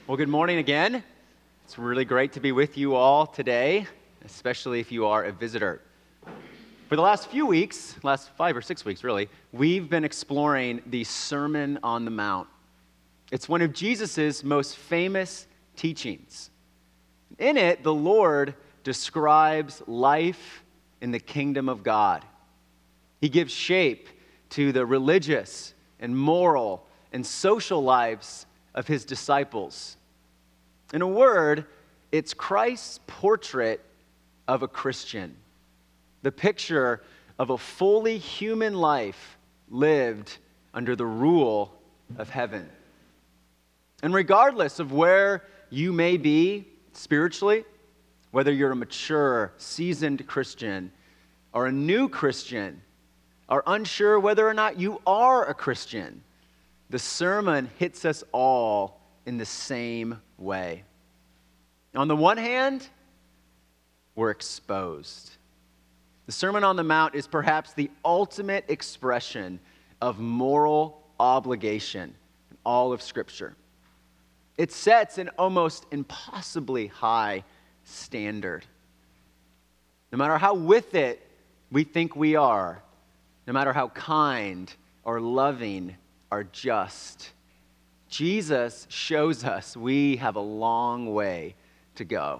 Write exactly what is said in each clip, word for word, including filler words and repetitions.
Well, good morning again. It's really great to be with you all today, especially if you are a visitor. For the last few weeks, last five or six weeks really, we've been exploring the Sermon on the Mount. It's one of Jesus' most famous teachings. In it, the Lord describes life in the kingdom of God. He gives shape to the religious and moral and social lives of his disciples. In a word, it's Christ's portrait of a Christian, the picture of a fully human life lived under the rule of heaven. And regardless of where you may be spiritually, whether you're a mature, seasoned Christian or a new Christian, or unsure whether or not you are a Christian, the sermon hits us all in the same way. On the one hand, we're exposed. The Sermon on the Mount is perhaps the ultimate expression of moral obligation in all of Scripture. It sets an almost impossibly high standard. No matter how with it we think we are, no matter how kind or loving or just, Jesus shows us we have a long way to go.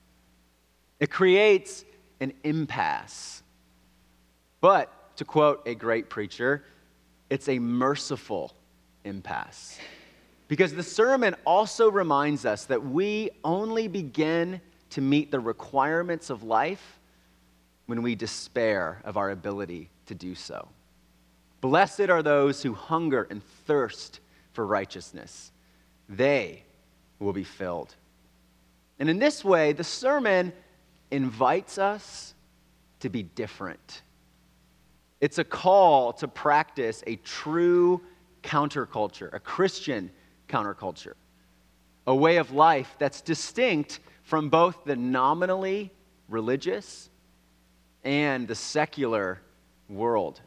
It creates an impasse. But, to quote a great preacher, it's a merciful impasse. Because the sermon also reminds us that we only begin to meet the requirements of life when we despair of our ability to do so. Blessed are those who hunger and thirst for righteousness. They will be filled. And in this way, the sermon invites us to be different. It's a call to practice a true counterculture, a Christian counterculture, a way of life that's distinct from both the nominally religious and the secular world.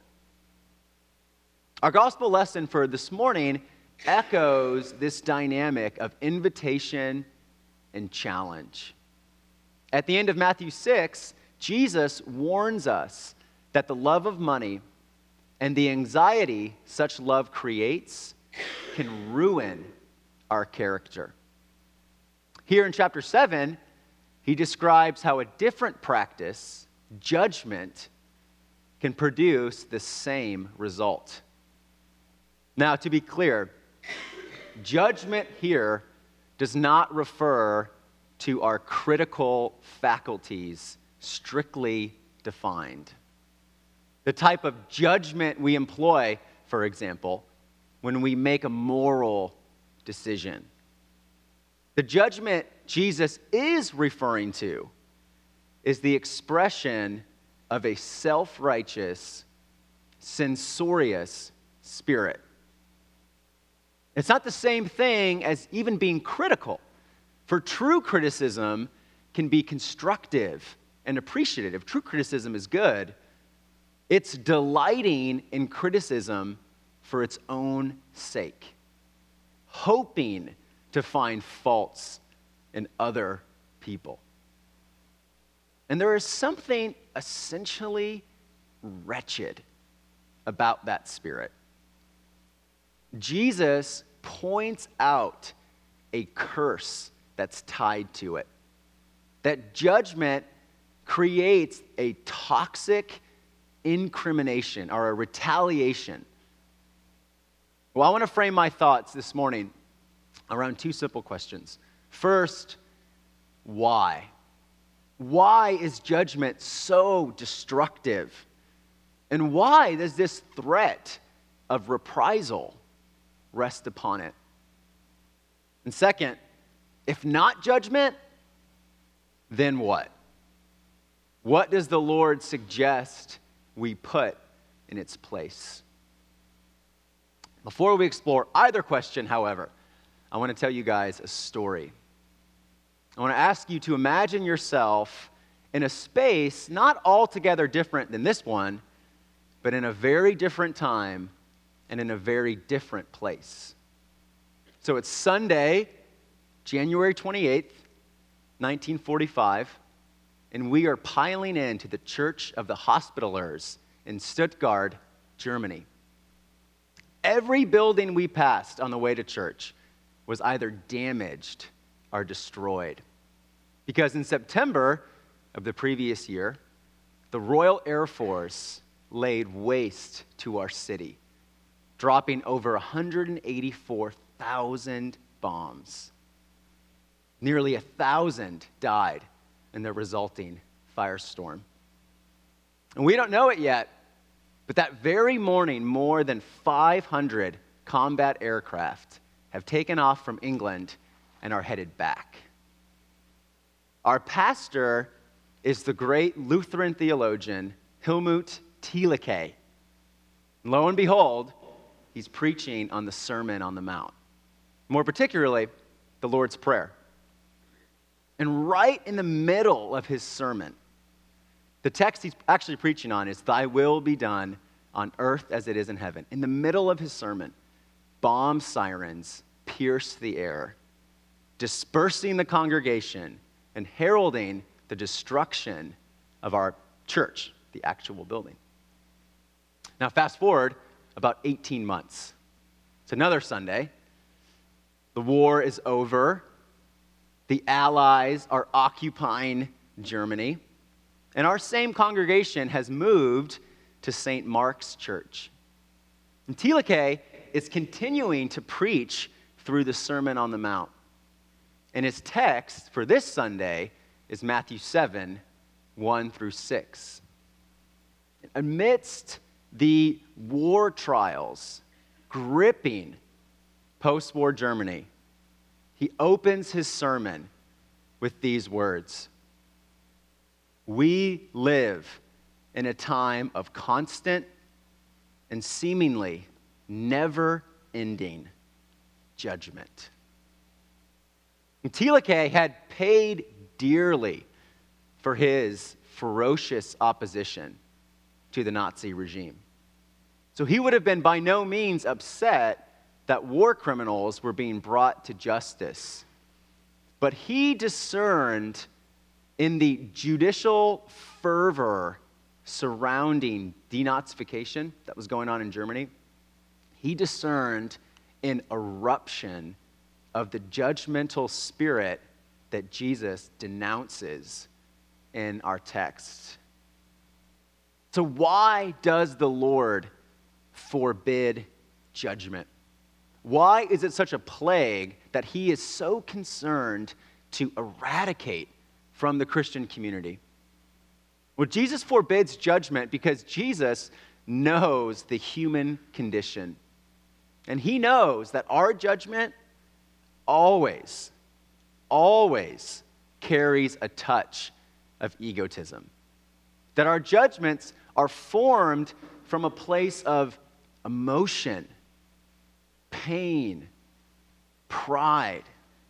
Our gospel lesson for this morning echoes this dynamic of invitation and challenge. At the end of Matthew six, Jesus warns us that the love of money and the anxiety such love creates can ruin our character. Here in chapter seven, he describes how a different practice, judgment, can produce the same result. Now, to be clear, judgment here does not refer to our critical faculties strictly defined. The type of judgment we employ, for example, when we make a moral decision. The judgment Jesus is referring to is the expression of a self-righteous, censorious spirit. It's not the same thing as even being critical, for true criticism can be constructive and appreciative. True criticism is good. It's delighting in criticism for its own sake, hoping to find faults in other people. And there is something essentially wretched about that spirit. Jesus points out a curse that's tied to it. That judgment creates a toxic incrimination or a retaliation. Well, I want to frame my thoughts this morning around two simple questions. First, why? Why is judgment so destructive? And why does this threat of reprisal rest upon it? And second, if not judgment, then what? What does the Lord suggest we put in its place? Before we explore either question, however, I want to tell you guys a story. I want to ask you to imagine yourself in a space not altogether different than this one, but in a very different time and in a very different place. So it's Sunday, January twenty-eighth, nineteen forty-five, and we are piling into the Church of the Hospitallers in Stuttgart, Germany. Every building we passed on the way to church was either damaged or destroyed. Because in September of the previous year, the Royal Air Force laid waste to our city, dropping over one hundred eighty-four thousand bombs. Nearly a thousand died in the resulting firestorm. And we don't know it yet, but that very morning, more than five hundred combat aircraft have taken off from England and are headed back. Our pastor is the great Lutheran theologian Helmut Thielicke. Lo and behold, he's preaching on the Sermon on the Mount, more particularly the Lord's Prayer. And right in the middle of his sermon, the text he's actually preaching on is, "Thy will be done on earth as it is in heaven." In the middle of his sermon, bomb sirens pierce the air, dispersing the congregation and heralding the destruction of our church, the actual building. Now, fast forward about eighteen months. It's another Sunday. The war is over. The Allies are occupying Germany. And our same congregation has moved to Saint Mark's Church. And Thielicke is continuing to preach through the Sermon on the Mount. And his text for this Sunday is Matthew seven, one through six. Amidst the war trials gripping post-war Germany, he opens his sermon with these words: "We live in a time of constant and seemingly never-ending judgment." And Thielicke had paid dearly for his ferocious opposition to the Nazi regime. So he would have been by no means upset that war criminals were being brought to justice. But he discerned in the judicial fervor surrounding denazification that was going on in Germany, he discerned an eruption of the judgmental spirit that Jesus denounces in our text. So why does the Lord forbid judgment? Why is it such a plague that he is so concerned to eradicate from the Christian community? Well, Jesus forbids judgment because Jesus knows the human condition. And he knows that our judgment always, always carries a touch of egotism. That our judgments are formed from a place of emotion, pain, pride.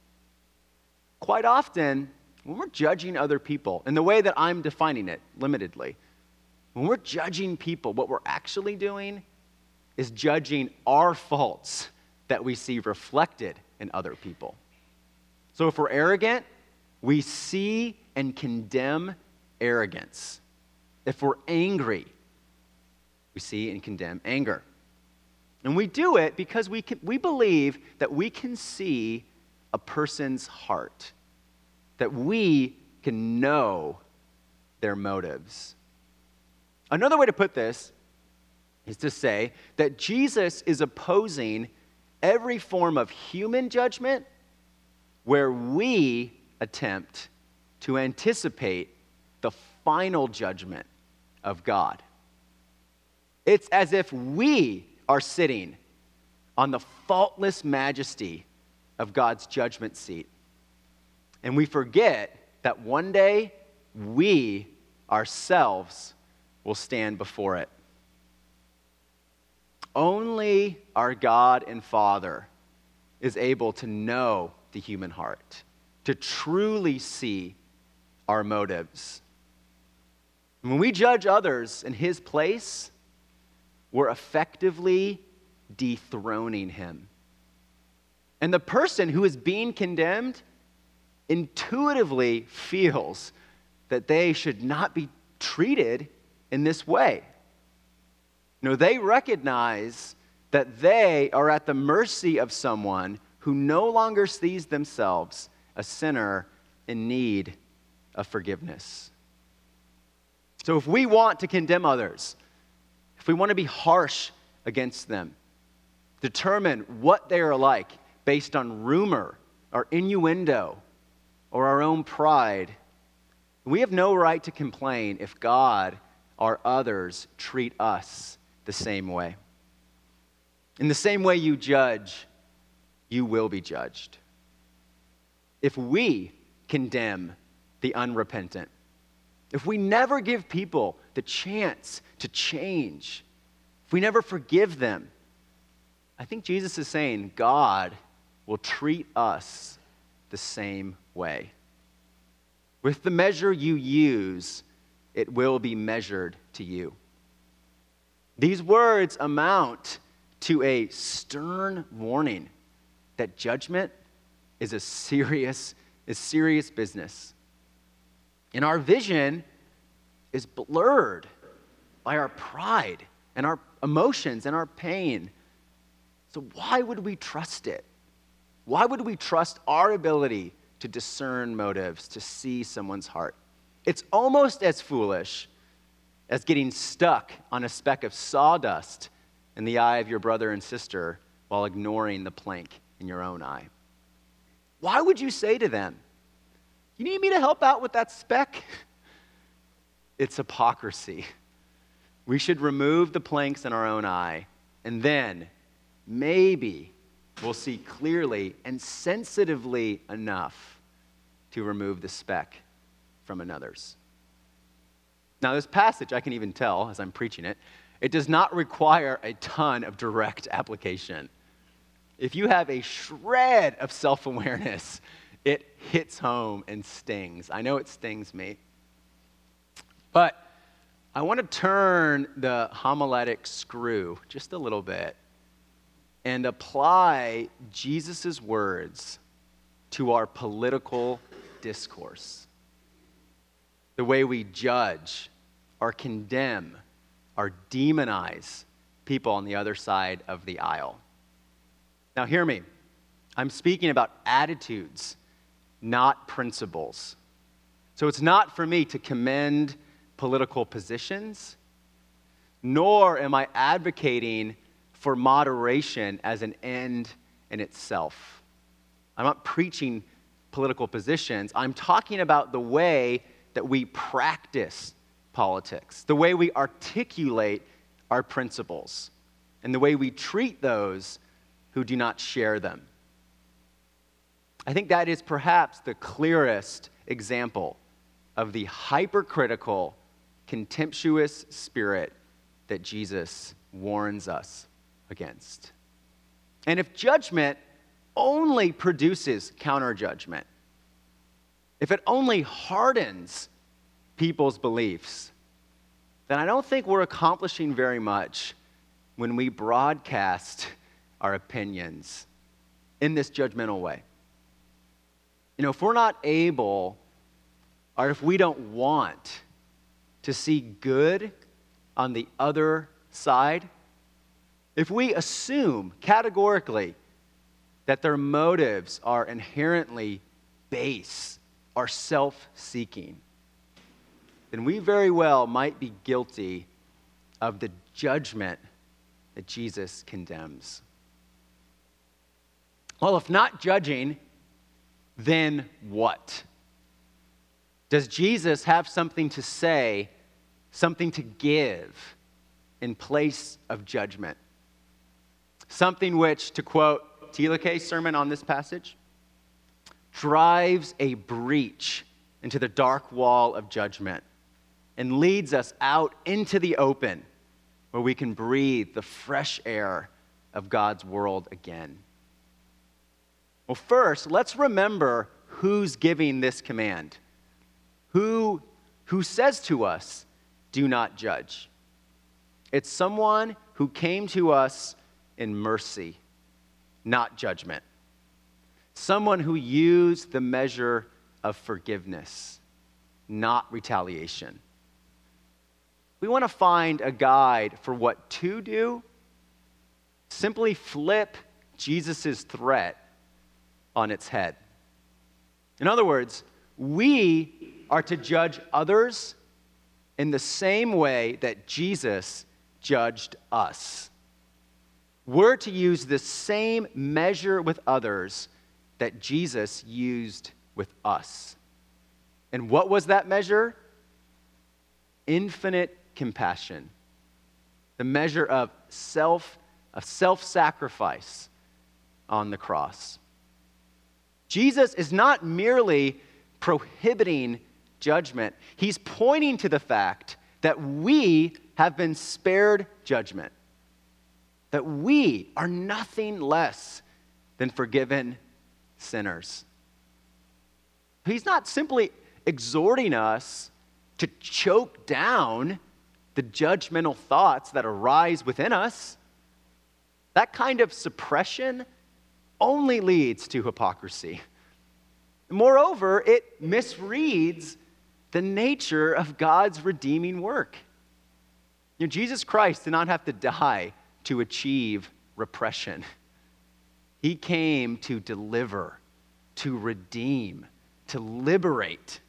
Quite often, when we're judging other people, in the way that I'm defining it limitedly, when we're judging people, what we're actually doing is judging our faults that we see reflected in other people. So if we're arrogant, we see and condemn arrogance. If we're angry, we see and condemn anger. And we do it because we can, we believe that we can see a person's heart, that we can know their motives. Another way to put this is to say that Jesus is opposing every form of human judgment where we attempt to anticipate the final judgment of God. It's as if we are sitting on the faultless majesty of God's judgment seat. And we forget that one day we ourselves will stand before it. Only our God and Father is able to know the human heart, to truly see our motives. When we judge others in his place, we're effectively dethroning him. And the person who is being condemned intuitively feels that they should not be treated in this way. You know, they recognize that they are at the mercy of someone who no longer sees themselves a sinner in need of forgiveness. So if we want to condemn others, if we want to be harsh against them, determine what they are like based on rumor or innuendo or our own pride, we have no right to complain if God or others treat us the same way. In the same way you judge, you will be judged. If we condemn the unrepentant, if we never give people the chance to change, if we never forgive them, I think Jesus is saying God will treat us the same way. With the measure you use, it will be measured to you. These words amount to a stern warning that judgment is a serious, is serious business. And our vision is blurred by our pride and our emotions and our pain. So why would we trust it? Why would we trust our ability to discern motives, to see someone's heart? It's almost as foolish as getting stuck on a speck of sawdust in the eye of your brother and sister while ignoring the plank in your own eye. Why would you say to them, "You need me to help out with that speck?" It's hypocrisy. We should remove the planks in our own eye, and then maybe we'll see clearly and sensitively enough to remove the speck from another's. Now, this passage, I can even tell as I'm preaching it, it does not require a ton of direct application. If you have a shred of self-awareness, it hits home and stings. I know it stings me. But I want to turn the homiletic screw just a little bit and apply Jesus' words to our political discourse. The way we judge or condemn or demonize people on the other side of the aisle. Now, hear me. I'm speaking about attitudes, not principles. So it's not for me to commend political positions, nor am I advocating for moderation as an end in itself. I'm not preaching political positions. I'm talking about the way that we practice politics, the way we articulate our principles, and the way we treat those who do not share them. I think that is perhaps the clearest example of the hypercritical, contemptuous spirit that Jesus warns us against. And if judgment only produces counter-judgment, if it only hardens people's beliefs, then I don't think we're accomplishing very much when we broadcast our opinions in this judgmental way. You know, if we're not able, or if we don't want to see good on the other side, if we assume categorically that their motives are inherently base or self-seeking, then we very well might be guilty of the judgment that Jesus condemns. Well, if not judging, then what? Does Jesus have something to say, something to give in place of judgment? Something which, to quote T L K's sermon on this passage, drives a breach into the dark wall of judgment and leads us out into the open where we can breathe the fresh air of God's world again. Well, first, let's remember who's giving this command. Who, who says to us, do not judge. It's someone who came to us in mercy, not judgment. Someone who used the measure of forgiveness, not retaliation. We want to find a guide for what to do. Simply flip Jesus' threat on its head. In other words, we are to judge others in the same way that Jesus judged us. We're to use the same measure with others that Jesus used with us. And what was that measure? Infinite compassion. The measure of self, of self-sacrifice on the cross. Jesus is not merely prohibiting judgment. He's pointing to the fact that we have been spared judgment. That we are nothing less than forgiven sinners. He's not simply exhorting us to choke down the judgmental thoughts that arise within us. That kind of suppression only leads to hypocrisy. Moreover, it misreads the nature of God's redeeming work. You know, Jesus Christ did not have to die to achieve repression. He came to deliver, to redeem, to liberate.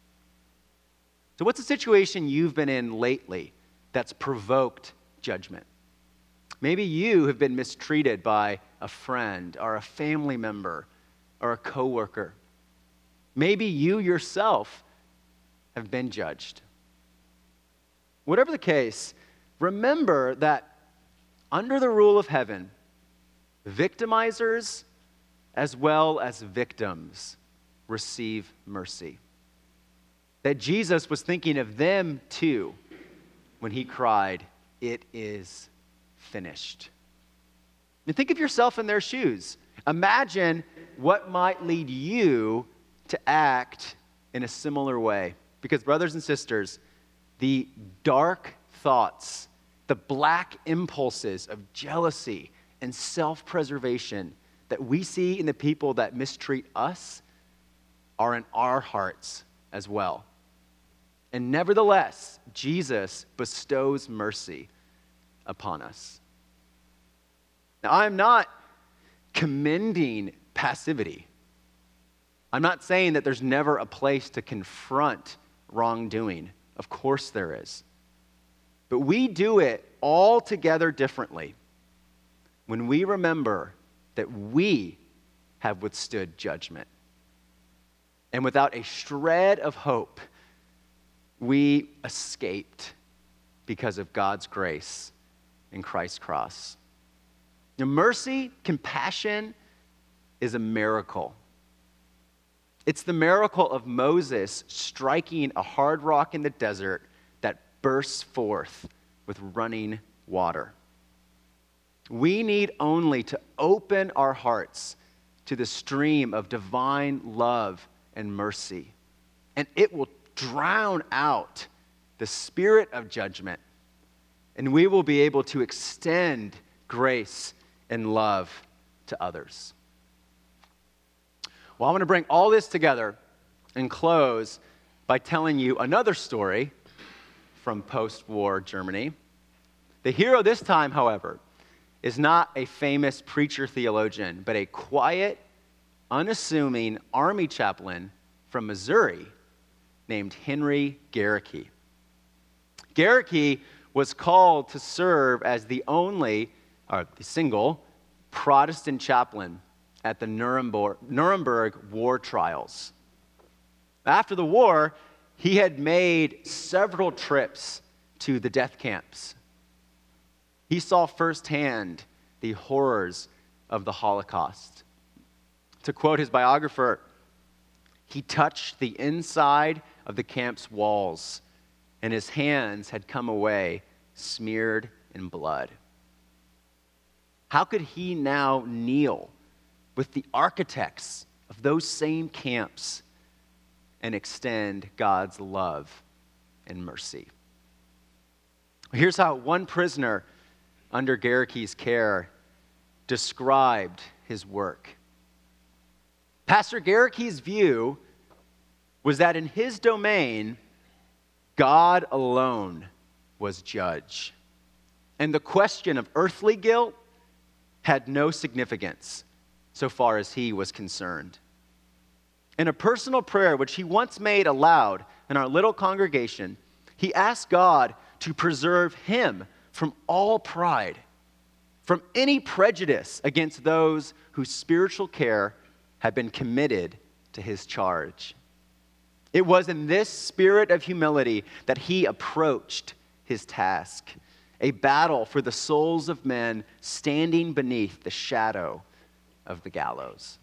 So what's the situation you've been in lately that's provoked judgment? Maybe you have been mistreated by a friend or a family member or a coworker. Maybe you yourself have been judged. Whatever the case, remember that under the rule of heaven, victimizers as well as victims receive mercy. That Jesus was thinking of them too when he cried, "It is finished." And think of yourself in their shoes. Imagine what might lead you to act in a similar way. Because brothers and sisters, the dark thoughts, the black impulses of jealousy and self-preservation that we see in the people that mistreat us are in our hearts as well. And nevertheless, Jesus bestows mercy upon us. Now, I'm not commending passivity. I'm not saying that there's never a place to confront wrongdoing. Of course there is. But we do it altogether differently when we remember that we have withstood judgment. And without a shred of hope, we escaped because of God's grace in Christ's cross. Now, mercy, compassion is a miracle. It's the miracle of Moses striking a hard rock in the desert that bursts forth with running water. We need only to open our hearts to the stream of divine love and mercy, and it will drown out the spirit of judgment, and we will be able to extend grace and love to others. Well, I want to bring all this together and close by telling you another story from post-war Germany. The hero this time, however, is not a famous preacher theologian, but a quiet, unassuming army chaplain from Missouri named Henry Gerecke. Gerecke was called to serve as the only, or the single, Protestant chaplain at the Nuremberg, Nuremberg war trials. After the war, he had made several trips to the death camps. He saw firsthand the horrors of the Holocaust. To quote his biographer, he touched the inside of the camp's walls, and his hands had come away smeared in blood. How could he now kneel with the architects of those same camps and extend God's love and mercy? Here's how one prisoner under Gerecke's care described his work. Pastor Gerecke's view was that in his domain, God alone was judge. And the question of earthly guilt had no significance so far as he was concerned. In a personal prayer, which he once made aloud in our little congregation, he asked God to preserve him from all pride, from any prejudice against those whose spiritual care had been committed to his charge. It was in this spirit of humility that he approached his task, a battle for the souls of men standing beneath the shadow of the gallows.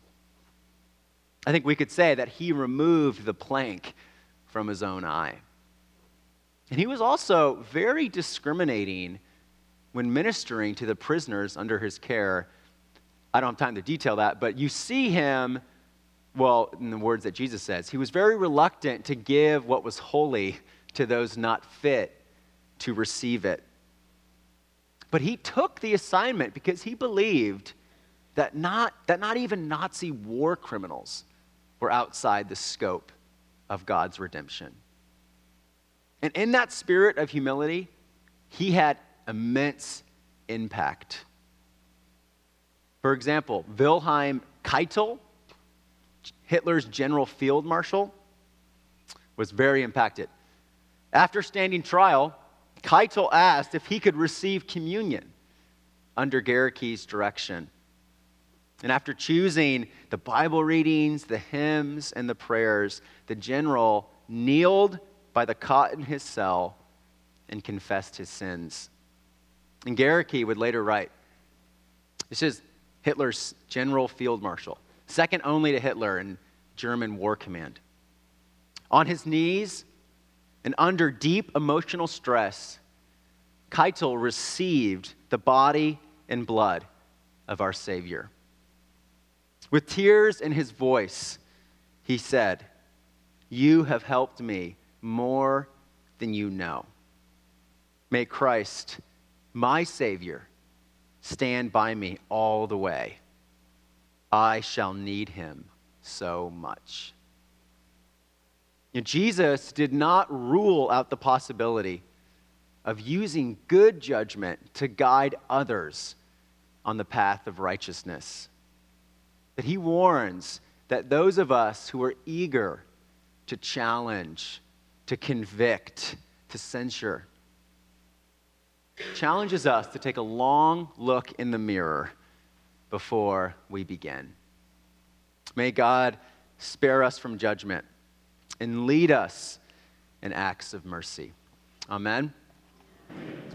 I think we could say that he removed the plank from his own eye. And he was also very discriminating when ministering to the prisoners under his care. I don't have time to detail that, but you see him, well, in the words that Jesus says, he was very reluctant to give what was holy to those not fit to receive it. But he took the assignment because he believed that not, that not even Nazi war criminals were outside the scope of God's redemption. And in that spirit of humility, he had immense impact. For example, Wilhelm Keitel, Hitler's general field marshal, was very impacted. After standing trial, Keitel asked if he could receive communion under Guericke's direction. And after choosing the Bible readings, the hymns, and the prayers, the general kneeled by the cot in his cell and confessed his sins. And Guericke would later write, this is Hitler's general field marshal, second only to Hitler in German war command. On his knees and under deep emotional stress, Keitel received the body and blood of our Savior. With tears in his voice, he said, "You have helped me more than you know. May Christ, my Savior, stand by me all the way. I shall need him so much." You know, Jesus did not rule out the possibility of using good judgment to guide others on the path of righteousness. But he warns that those of us who are eager to challenge, to convict, to censure, challenges us to take a long look in the mirror before we begin. May God spare us from judgment and lead us in acts of mercy. Amen.